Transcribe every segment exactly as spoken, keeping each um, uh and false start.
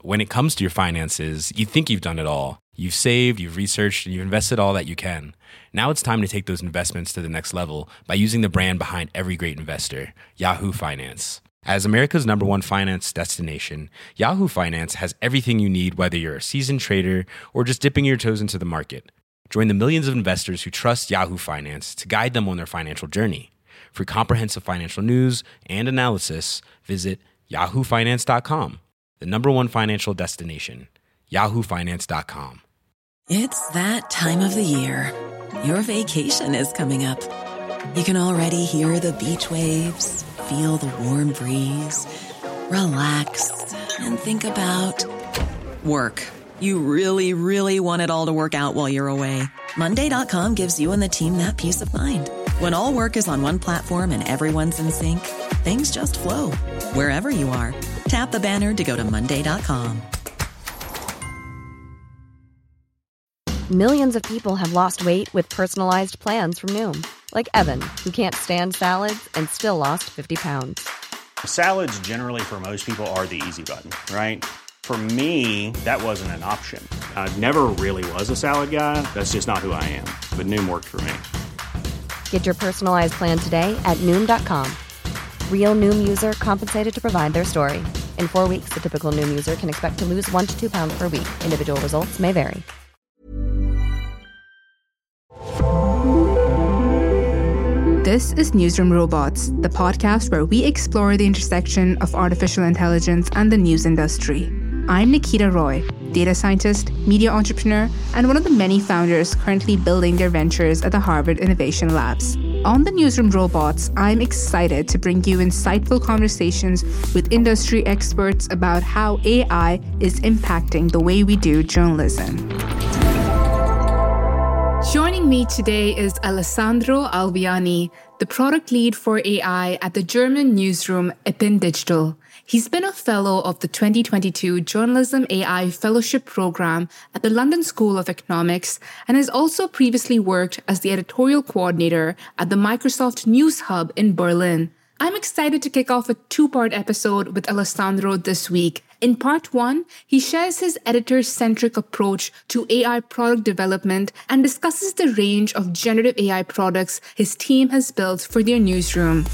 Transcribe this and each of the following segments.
when it comes to your finances, you think you've done it all. You've saved, you've researched, and you've invested all that you can. Now it's time to take those investments to the next level by using the brand behind every great investor, Yahoo Finance. As America's number one finance destination, Yahoo Finance has everything you need, whether you're a seasoned trader or just dipping your toes into the market. Join the millions of investors who trust Yahoo Finance to guide them on their financial journey. For comprehensive financial news and analysis, visit yahoo finance dot com, the number one financial destination, yahoo finance dot com. It's that time of the year. Your vacation is coming up. You can already hear the beach waves, feel the warm breeze, relax, and think about work. You really, really want it all to work out while you're away. Monday dot com gives you and the team that peace of mind. When all work is on one platform and everyone's in sync, things just flow. Wherever you are, tap the banner to go to monday dot com. Millions of people have lost weight with personalized plans from Noom. Like Evan, who can't stand salads and still lost fifty pounds. Salads generally for most people are the easy button, right? For me, that wasn't an option. I never really was a salad guy. That's just not who I am. But Noom worked for me. Get your personalized plan today at Noom dot com. Real Noom user compensated to provide their story. In four weeks, the typical Noom user can expect to lose one to two pounds per week. Individual results may vary. This is Newsroom Robots, the podcast where we explore the intersection of artificial intelligence and the news industry. I'm Nikita Roy, data scientist, media entrepreneur, and one of the many founders currently building their ventures at the Harvard Innovation Labs. On the Newsroom Robots, I'm excited to bring you insightful conversations with industry experts about how A I is impacting the way we do journalism. Joining me today is Alessandro Albiani, the product lead for A I at the German newsroom Ipin Digital. He's been a fellow of the twenty twenty-two Journalism A I Fellowship Program at the London School of Economics and has also previously worked as the editorial coordinator at the Microsoft News Hub in Berlin. I'm excited to kick off a two-part episode with Alessandro this week. In part one, he shares his editor-centric approach to A I product development and discusses the range of generative A I products his team has built for their newsroom.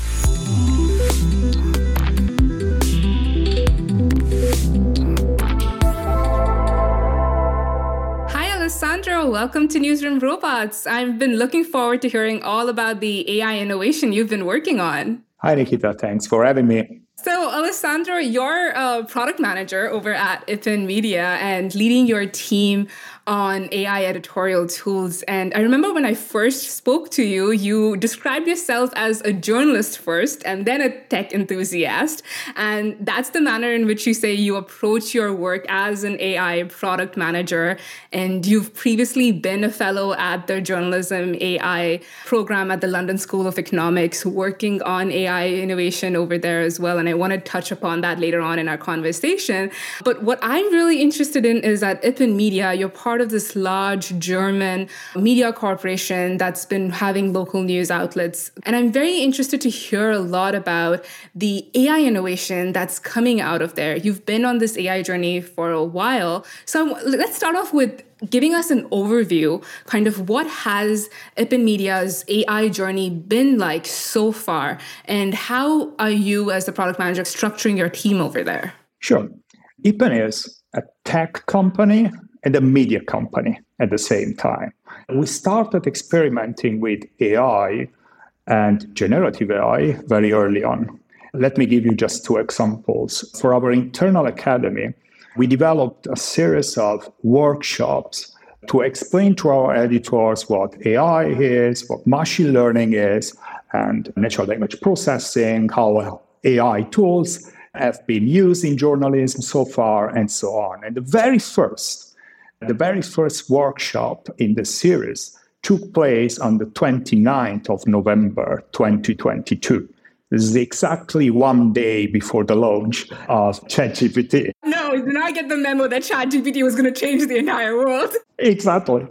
Hi, Alessandro. Welcome to Newsroom Robots. I've been looking forward to hearing all about the A I innovation you've been working on. Hi, Nikita. Thanks for having me. So, Alessandro, you're a product manager over at Ipin Media and leading your team on A I editorial tools. And I remember when I first spoke to you, you described yourself as a journalist first and then a tech enthusiast. And that's the manner in which you say you approach your work as an A I product manager. And you've previously been a fellow at the Journalism A I program at the London School of Economics, working on A I innovation over there as well. And I want to touch upon that later on in our conversation. But what I'm really interested in is that Ipin Media, you're part of this large German media corporation that's been having local news outlets. And I'm very interested to hear a lot about the A I innovation that's coming out of there. You've been on this A I journey for a while. So let's start off with giving us an overview, kind of what has Ipin Media's A I journey been like so far, and how are you as the product manager structuring your team over there? Sure. Ipin is a tech company and a media company at the same time. We started experimenting with A I and generative A I very early on. Let me give you just two examples. For our internal academy, we developed a series of workshops to explain to our editors what A I is, what machine learning is, and natural language processing, how A I tools have been used in journalism so far, and so on. And the very first, the very first workshop in the series took place on the twenty-ninth of November, twenty twenty-two. This is exactly one day before the launch of ChatGPT. No, did I get the memo that ChatGPT was going to change the entire world? Exactly.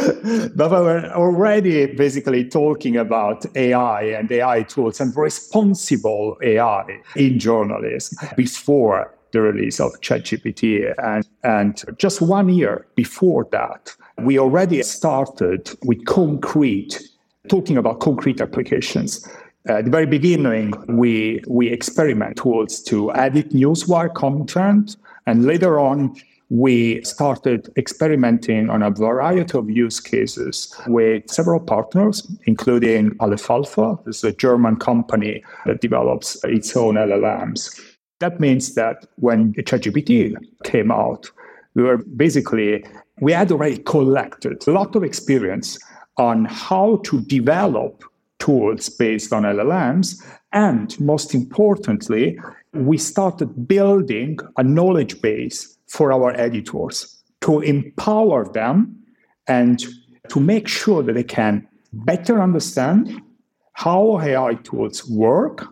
But we were already basically talking about A I and A I tools and responsible A I in journalism before the release of ChatGPT. And, and just one year before that, we already started with concrete, talking about concrete applications. At the very beginning, we we experiment tools to edit newswire content, and later on, we started experimenting on a variety of use cases with several partners, including Aleph Alpha. This is a German company that develops its own L L Ms. That means that when ChatGPT came out, we were basically, we had already collected a lot of experience on how to develop tools based on L L Ms. And most importantly, we started building a knowledge base for our editors to empower them and to make sure that they can better understand how A I tools work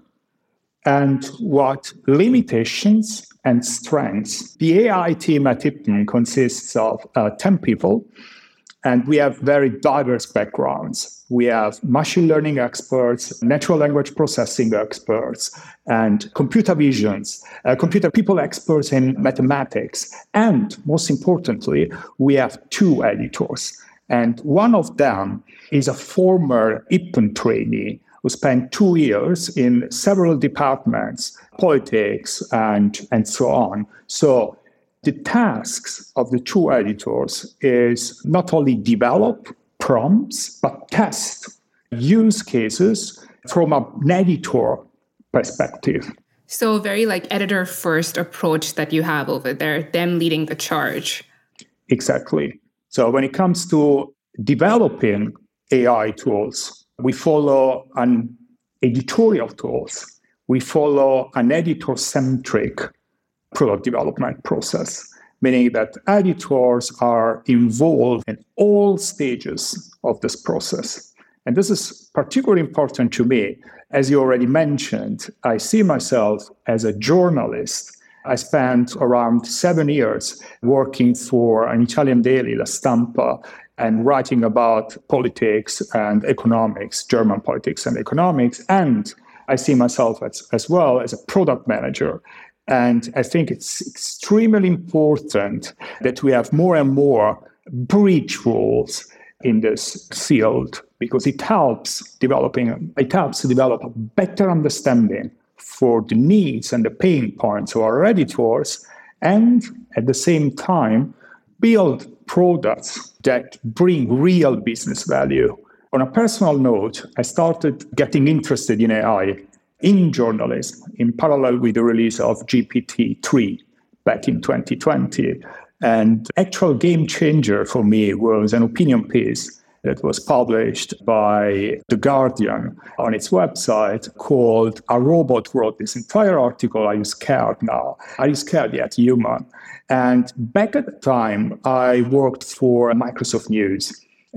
and what limitations and strengths. The A I team at Ipsen consists of uh, ten people, and we have very diverse backgrounds. We have machine learning experts, natural language processing experts, and computer visions, uh, computer people experts in mathematics. And most importantly, we have two editors. And one of them is a former Ipsen trainee who spent two years in several departments, politics, and, and so on. So the tasks of the two editors is not only develop prompts, but test use cases from an editor perspective. So very like editor first approach that you have over there, them leading the charge. Exactly. So when it comes to developing A I tools, we follow an editorial tools. We follow an editor-centric product development process, meaning that editors are involved in all stages of this process. And this is particularly important to me. As you already mentioned, I see myself as a journalist. I spent around seven years working for an Italian daily, La Stampa, and writing about politics and economics, German politics and economics. And I see myself as, as well as a product manager. And I think it's extremely important that we have more and more breach rules in this field, because it helps developing, it helps to develop a better understanding for the needs and the pain points of our editors, and at the same time, build products that bring real business value. On a personal note, I started getting interested in A I in journalism in parallel with the release of G P T three back in twenty twenty. And the actual game changer for me was an opinion piece that was published by The Guardian on its website called "A Robot Wrote This Entire Article. Are you scared now? Are you scared yet, human?" And back at the time, I worked for Microsoft News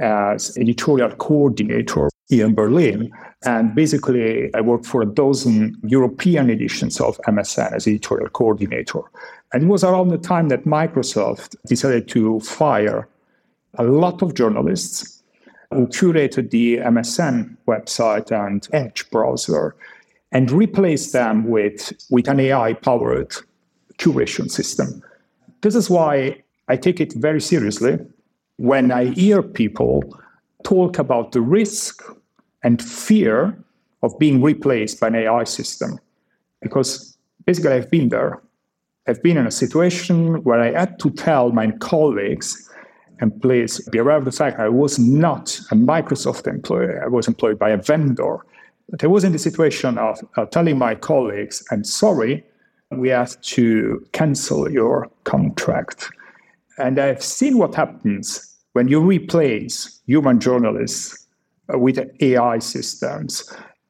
as editorial coordinator here in Berlin. And basically, I worked for a dozen European editions of M S N as editorial coordinator. And it was around the time that Microsoft decided to fire a lot of journalists who curated the M S N website and Edge browser and replaced them with, with an A I-powered curation system. This is why I take it very seriously when I hear people talk about the risk and fear of being replaced by an A I system. Because basically I've been there. I've been in a situation where I had to tell my colleagues, and please be aware of the fact I was not a Microsoft employee, I was employed by a vendor. But I was in the situation of uh, telling my colleagues, I'm sorry, we have to cancel your contract. And I've seen what happens when you replace human journalists with A I systems.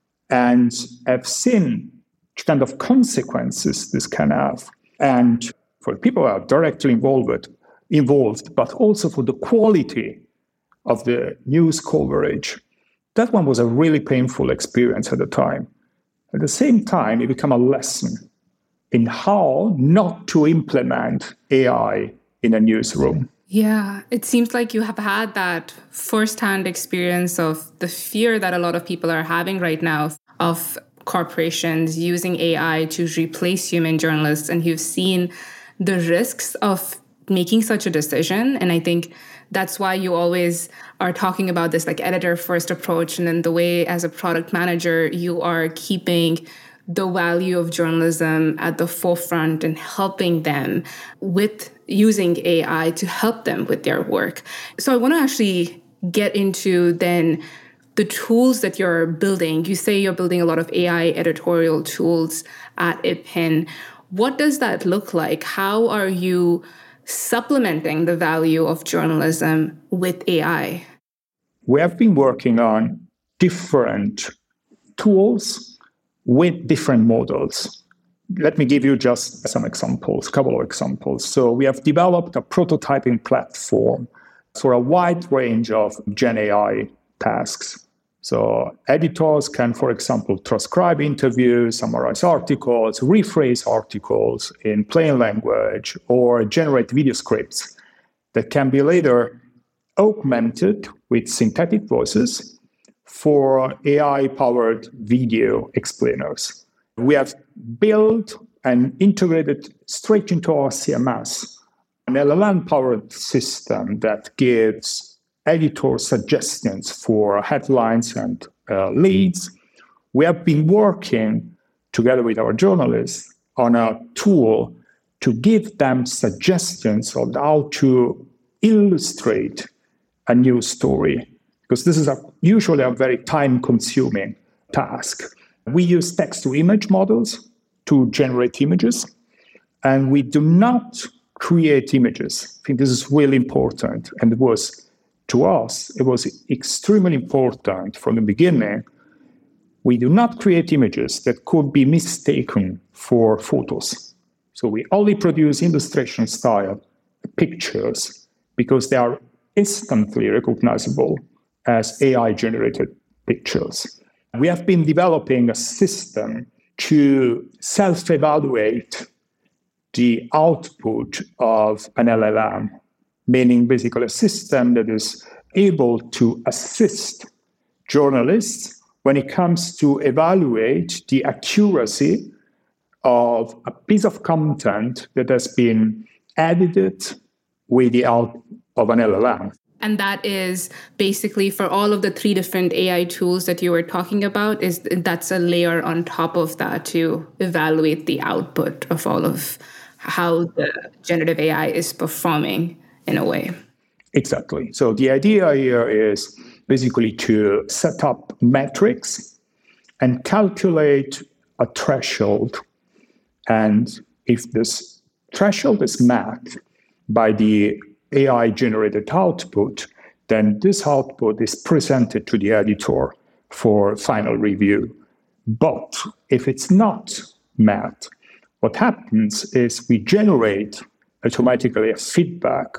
And I've seen what kind of consequences this can have. And for people who are directly involved, involved, but also for the quality of the news coverage. That one was a really painful experience at the time. At the same time, it became a lesson in how not to implement A I in a newsroom. Yeah, it seems like you have had that firsthand experience of the fear that a lot of people are having right now of corporations using A I to replace human journalists, and you've seen the risks of making such a decision. And I think that's why you always are talking about this like editor first approach. And then the way as a product manager, you are keeping the value of journalism at the forefront and helping them with using A I to help them with their work. So I want to actually get into then the tools that you're building. You say you're building a lot of A I editorial tools at Ipin. What does that look like? How are you supplementing the value of journalism with A I? We have been working on different tools with different models. Let me give you just some examples, a couple of examples. So we have developed a prototyping platform for a wide range of Gen A I tasks. So editors can, for example, transcribe interviews, summarize articles, rephrase articles in plain language, or generate video scripts that can be later augmented with synthetic voices for A I-powered video explainers. We have built and integrated straight into our C M S an L L M-powered system that gives editor suggestions for headlines and uh, leads. We have been working together with our journalists on a tool to give them suggestions on how to illustrate a news story, because this is a, usually a very time-consuming task. We use text-to-image models to generate images, and we do not create images. I think this is really important, and it was, to us, it was extremely important from the beginning. We do not create images that could be mistaken for photos. So we only produce illustration-style pictures because they are instantly recognizable as A I-generated pictures. We have been developing a system to self-evaluate the output of an L L M, meaning basically a system that is able to assist journalists when it comes to evaluate the accuracy of a piece of content that has been edited with the help of an L L M. And that is basically for all of the three different A I tools that you were talking about, is that's a layer on top of that to evaluate the output of all of how the generative A I is performing in a way. Exactly. So the idea here is basically to set up metrics and calculate a threshold. And if this threshold is met by the A I-generated output, then this output is presented to the editor for final review. But if it's not met, what happens is we generate automatically a feedback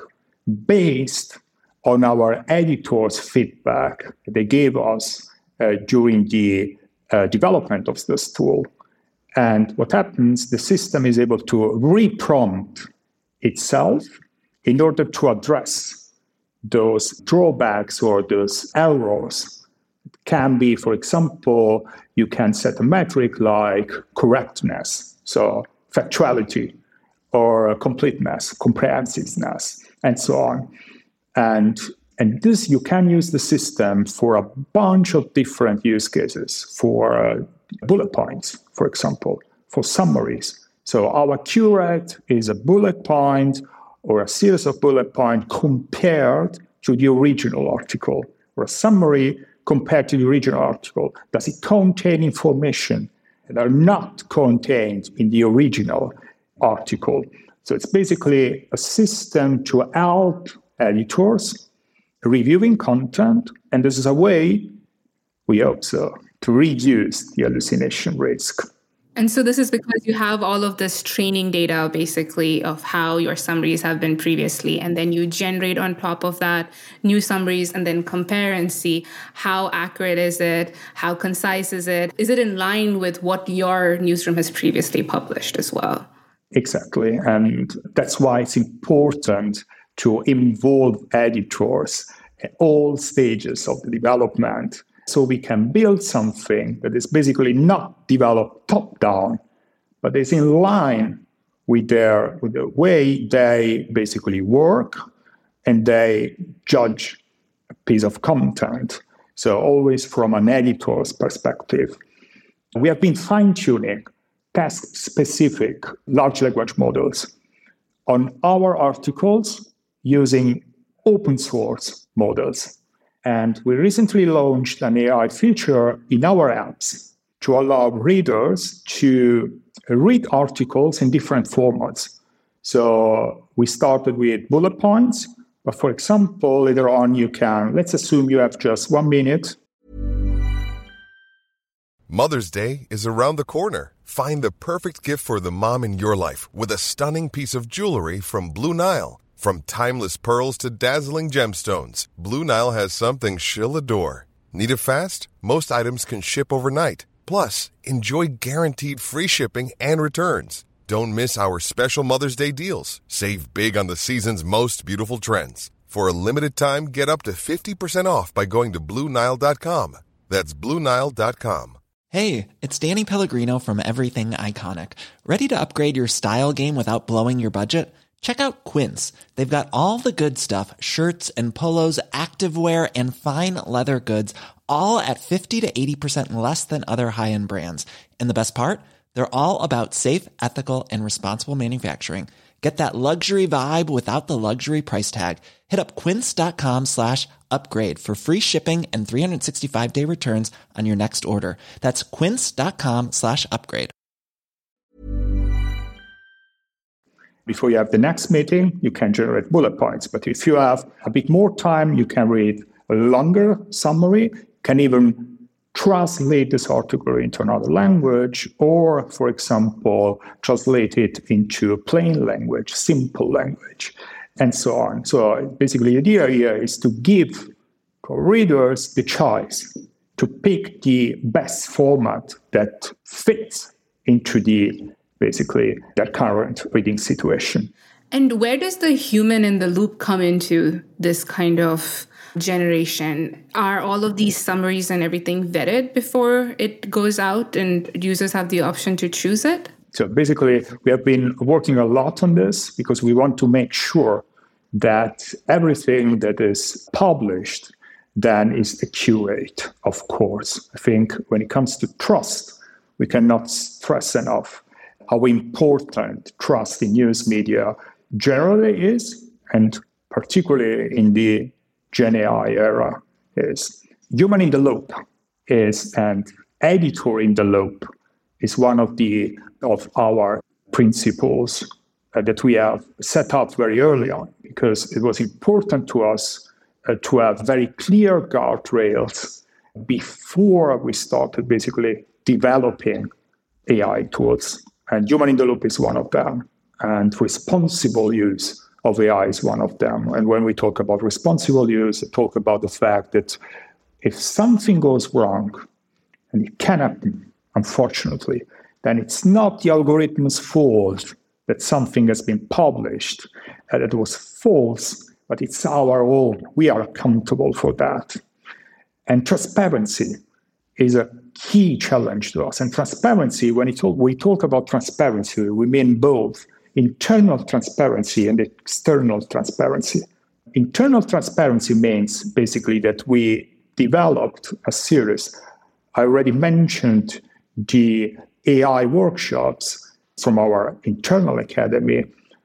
based on our editor's feedback they gave us uh, during the uh, development of this tool. And what happens, the system is able to re-prompt itself in order to address those drawbacks or those errors. It can be, for example, you can set a metric like correctness, so factuality, or completeness, comprehensiveness, and so on. And, and this, you can use the system for a bunch of different use cases, for uh, bullet points, for example, for summaries. So our curate is a bullet point or a series of bullet points compared to the original article, or a summary compared to the original article. Does it contain information that are not contained in the original article? So it's basically a system to help editors reviewing content, and this is a way, we hope so, to reduce the hallucination risk. And so this is because you have all of this training data, basically, of how your summaries have been previously, and then you generate on top of that new summaries and then compare and see how accurate is it, how concise is it, is it in line with what your newsroom has previously published as well? Exactly, and that's why it's important to involve editors at all stages of the development So we can build something that is basically not developed top-down, but is in line with their with the way they basically work and they judge a piece of content. So always from an editor's perspective. We have been fine-tuning task-specific large language models on our articles using open source models. And we recently launched an A I feature in our apps to allow readers to read articles in different formats. So we started with bullet points, but for example, later on you can, let's assume you have just one minute. Mother's Day is around the corner. Find the perfect gift for the mom in your life with a stunning piece of jewelry from Blue Nile. From timeless pearls to dazzling gemstones, Blue Nile has something she'll adore. Need it fast? Most items can ship overnight. Plus, enjoy guaranteed free shipping and returns. Don't miss our special Mother's Day deals. Save big on the season's most beautiful trends. For a limited time, get up to fifty percent off by going to Blue Nile dot com. That's Blue Nile dot com. Hey, it's Danny Pellegrino from Everything Iconic. Ready to upgrade your style game without blowing your budget? Check out Quince. They've got all the good stuff, shirts and polos, activewear, and fine leather goods, all at fifty to eighty percent less than other high-end brands. And the best part? They're all about safe, ethical, and responsible manufacturing. Get that luxury vibe without the luxury price tag. Hit up quince.com slash upgrade for free shipping and three sixty-five day returns on your next order. That's quince.com slash upgrade. Before you have the next meeting, you can generate bullet points. But if you have a bit more time, you can read a longer summary, can even translate this article into another language, or, for example, translate it into a plain language, simple language, and so on. So basically, the idea here is to give readers the choice to pick the best format that fits into the basically their current reading situation. And where does the human in the loop come into this kind of generation? Are all of these summaries and everything vetted before it goes out and users have the option to choose it? So basically, we have been working a lot on this because we want to make sure that everything that is published then is accurate, of course. I think when it comes to trust, we cannot stress enough how important trust in news media generally is, and particularly in the Gen A I era is. Human in the loop is, and editor in the loop is one of the of our principles uh, that we have set up very early on, because it was important to us uh, to have very clear guardrails before we started basically developing A I tools. And human in the loop is one of them. And responsible use of A I is one of them. And when we talk about responsible use, we talk about the fact that if something goes wrong, and it can happen, unfortunately, then it's not the algorithm's fault that something has been published and it was false, but it's our own. We are accountable for that. And transparency is a key challenge to us. And transparency, when it, we talk about transparency, we mean both internal transparency and external transparency. Internal transparency means basically that we developed a series. I already mentioned the A I workshops from our internal academy,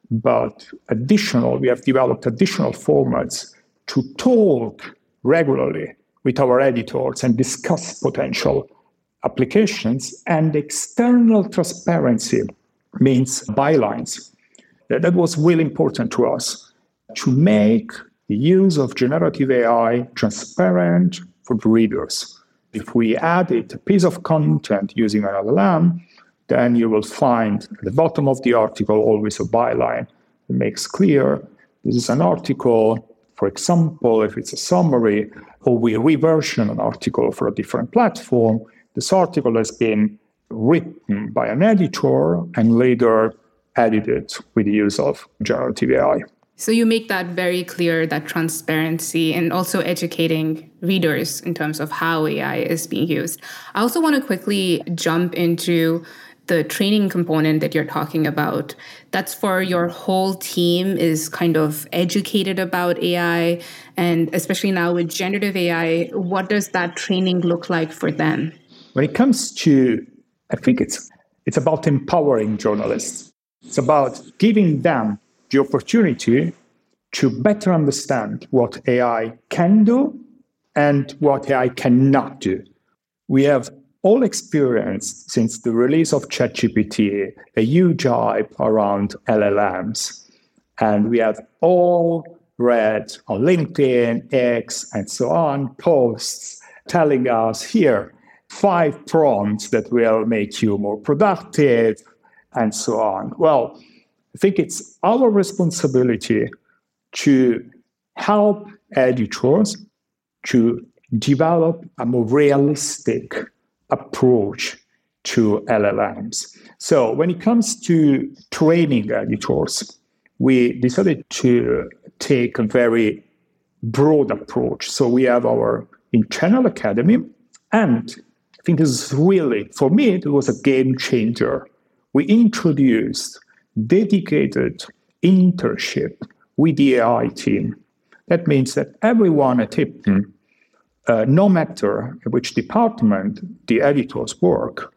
but additional, we have developed additional formats to talk regularly with our editors and discuss potential applications. And external transparency means bylines. That was really important to us, to make the use of generative A I transparent for the readers. If we added a piece of content using an L L M, then you will find at the bottom of the article always a byline that makes clear this is an article. For example, if it's a summary or we reversion an article for a different platform, this article has been written by an editor and later edited with the use of generative A I. So you make that very clear, that transparency, and also educating readers in terms of how A I is being used. I also want to quickly jump into the training component that you're talking about. That's for your whole team is kind of educated about A I. And especially now with generative A I, what does that training look like for them? When it comes to, I think it's it's about empowering journalists. It's about giving them the opportunity to better understand what A I can do and what A I cannot do. We have all experienced, since the release of ChatGPT, a huge hype around L L Ms. And we have all read on LinkedIn, X, and so on, posts telling us, here, five prompts that will make you more productive, and so on. Well, I think it's our responsibility to help editors to develop a more realistic approach to L L Ms. So when it comes to training editors, we decided to take a very broad approach. So we have our internal academy, and I think this is really, for me, it was a game changer. We introduced dedicated internship with the A I team. That means that everyone at Ipsen, uh, no matter which department the editors work,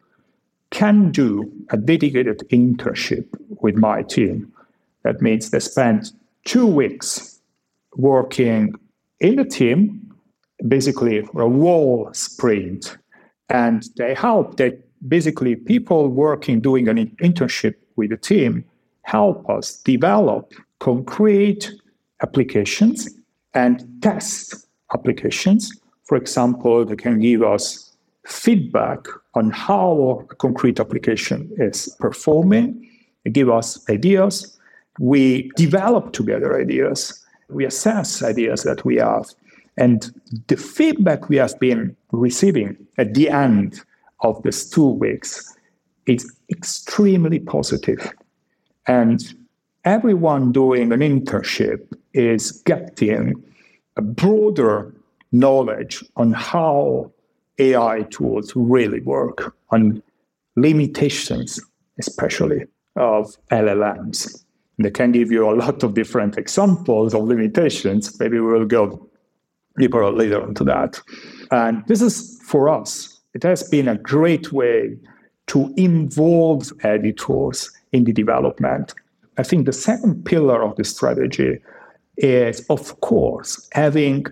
can do a dedicated internship with my team. That means they spend two weeks working in the team, basically for a whole sprint, and they help that basically people working, doing an internship with the team, help us develop concrete applications and test applications. For example, they can give us feedback on how a concrete application is performing. They give us ideas. We develop together ideas. We assess ideas that we have. And the feedback we have been receiving at the end of these two weeks is extremely positive. And everyone doing an internship is getting a broader knowledge on how A I tools really work, on limitations, especially of L L Ms. And they can give you a lot of different examples of limitations. Maybe we'll go deeper later into that. And this is, for us, it has been a great way to involve editors in the development. I think the second pillar of the strategy is, of course, having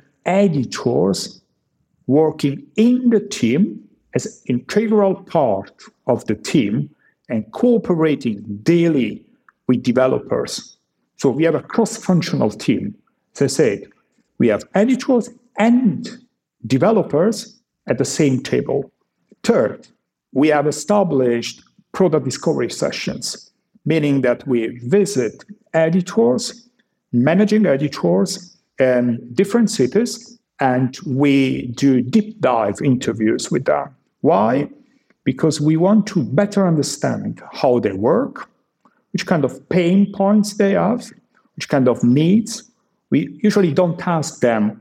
editors working in the team as an integral part of the team and cooperating daily with developers. So we have a cross-functional team. As I said, we have editors and developers at the same table. Third, we have established product discovery sessions, meaning that we visit editors, managing editors in different cities, and we do deep dive interviews with them. Why? Because we want to better understand how they work, which kind of pain points they have, which kind of needs. We usually don't ask them,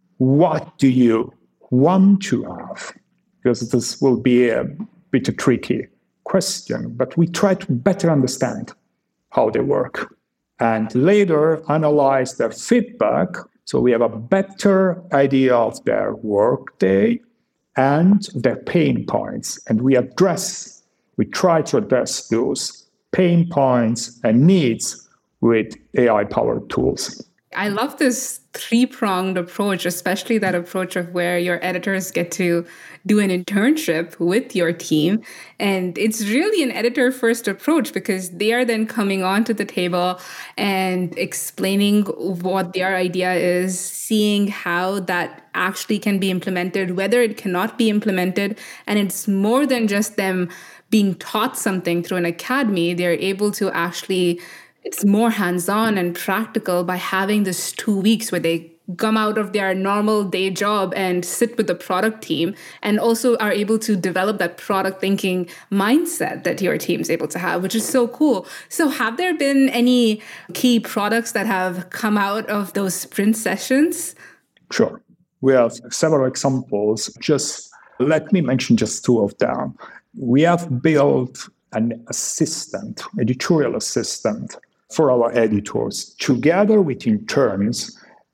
what do you want to have? Because this will be a bit a tricky question, but we try to better understand how they work and later analyze their feedback so we have a better idea of their workday and their pain points. And we address, we try to address those pain points and needs with A I-powered tools. I love this three-pronged approach, especially that approach of where your editors get to do an internship with your team. And it's really an editor-first approach because they are then coming onto the table and explaining what their idea is, seeing how that actually can be implemented, whether it cannot be implemented. And it's more than just them being taught something through an academy. They're able to actually, it's more hands-on and practical by having this two weeks where they come out of their normal day job and sit with the product team, and also are able to develop that product thinking mindset that your team's able to have, which is so cool. So have there been any key products that have come out of those sprint sessions? Sure. We have several examples. Just let me mention just two of them. We have built an assistant, editorial assistant for our editors, together with interns.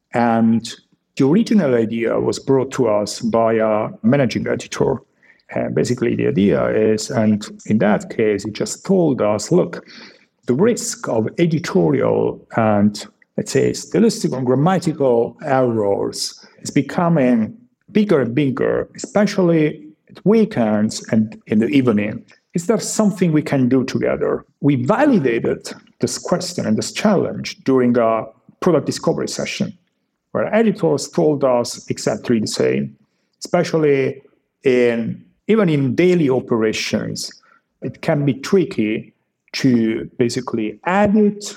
And the original idea was brought to us by a managing editor. And basically the idea is, and in that case, it just told us, look, the risk of editorial and, let's say, stylistic and grammatical errors is becoming bigger and bigger, especially at weekends and in the evening. Is there something we can do together? We validated this question and this challenge during a product discovery session, where editors told us exactly the same, especially in even in daily operations. It can be tricky to basically edit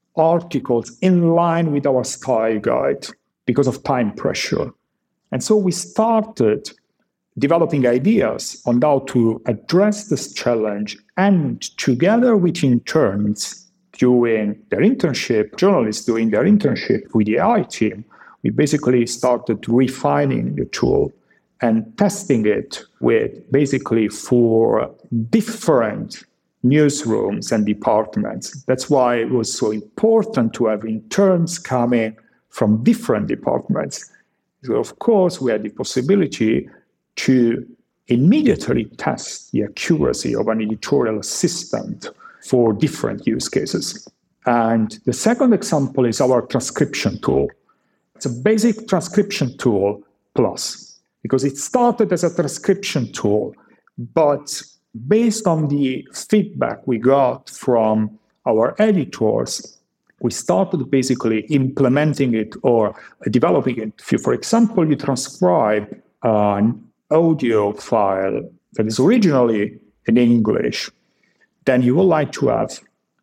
articles in line with our style guide because of time pressure. And so we started developing ideas on how to address this challenge, and together with interns doing their internship, journalists doing their internship with the A I team, we basically started refining the tool and testing it with basically for different newsrooms and departments. That's why it was so important to have interns coming from different departments. So of course, we had the possibility to immediately test the accuracy of an editorial assistant for different use cases. And the second example is our transcription tool. It's a basic transcription tool plus, because it started as a transcription tool, but based on the feedback we got from our editors, we started basically implementing it or developing it. If you, for example, you transcribe an audio file that is originally in English, then you would like to have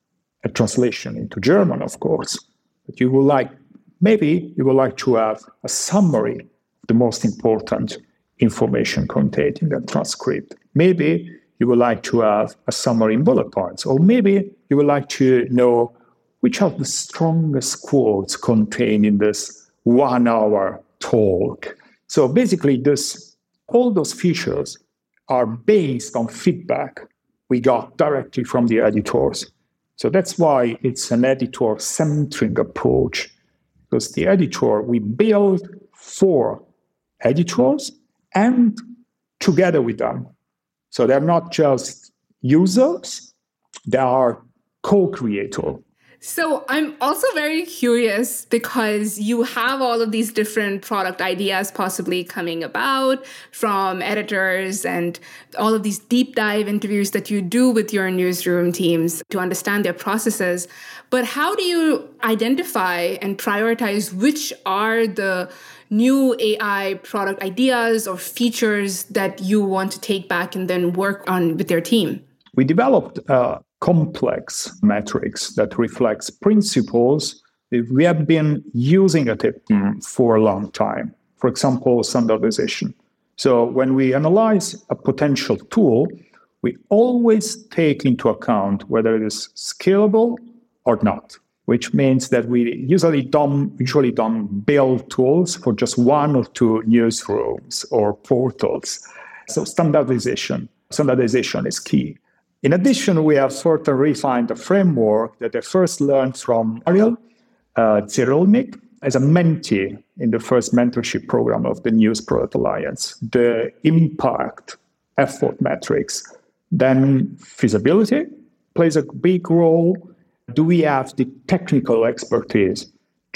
a translation into German, of course. But you would like, maybe you would like to have a summary of the most important information contained in that transcript. Maybe you would like to have a summary in bullet points, or maybe you would like to know which are the strongest quotes contained in this one-hour talk. So basically, this all those features are based on feedback we got directly from the editors. So that's why it's an editor-centric approach, because the editor, we build for editors and together with them. So they're not just users, they are co-creators. So I'm also very curious, because you have all of these different product ideas possibly coming about from editors and all of these deep dive interviews that you do with your newsroom teams to understand their processes. But how do you identify and prioritize which are the new A I product ideas or features that you want to take back and then work on with your team? We developed a complex metrics that reflects principles that we have been using at it for a long time. For example, standardization. So when we analyze a potential tool, we always take into account whether it is scalable or not, which means that we usually don't, usually don't build tools for just one or two newsrooms or portals. So standardization, standardization is key. In addition, we have further refined the framework that I first learned from Ariel uh, Zirolnik as a mentee in the first mentorship program of the News Product Alliance. The impact, effort metrics, then feasibility plays a big role. Do we have the technical expertise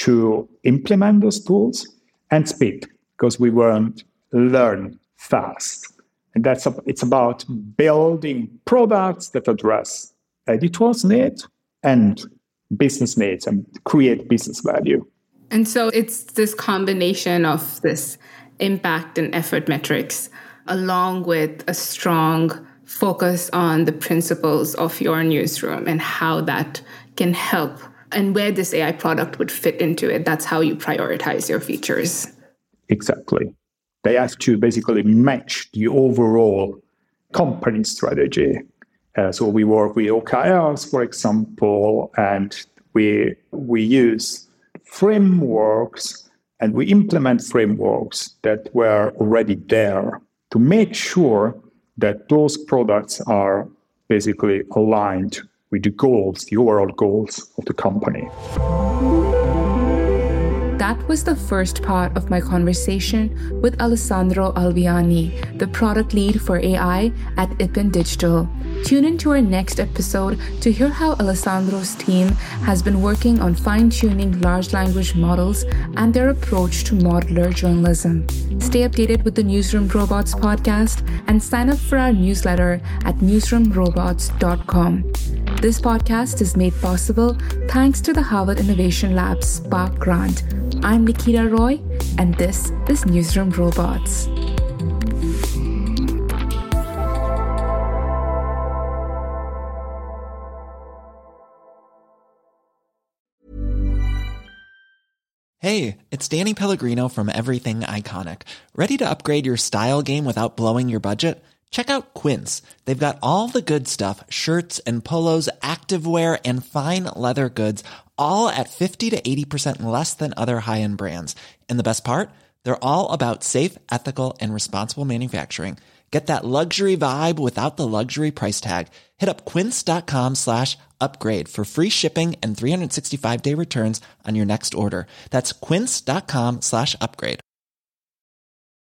to implement those tools? And speed, because we won't learn fast. And that's a, it's about building products that address editors' needs and business needs and create business value. And so it's this combination of this impact and effort metrics, along with a strong focus on the principles of your newsroom and how that can help and where this A I product would fit into it. That's how you prioritize your features. Exactly. They have to basically match the overall company strategy. Uh, so we work with O K Rs, for example, and we we use frameworks and we implement frameworks that were already there to make sure that those products are basically aligned with the goals, the overall goals of the company. That was the first part of my conversation with Alessandro Alviani, the product lead for A I at Ipin Digital. Tune into our next episode to hear how Alessandro's team has been working on fine-tuning large language models and their approach to modular journalism. Stay updated with the Newsroom Robots podcast and sign up for our newsletter at newsroom robots dot com. This podcast is made possible thanks to the Harvard Innovation Lab's Spark Grant. I'm Nikita Roy, and this is Newsroom Robots. Hey, it's Danny Pellegrino from Everything Iconic. Ready to upgrade your style game without blowing your budget? Check out Quince. They've got all the good stuff, shirts and polos, activewear, and fine leather goods, all at fifty to eighty percent less than other high-end brands. And the best part? They're all about safe, ethical, and responsible manufacturing. Get that luxury vibe without the luxury price tag. Hit up quince.com slash upgrade for free shipping and three sixty-five day returns on your next order. That's quince.com slash upgrade.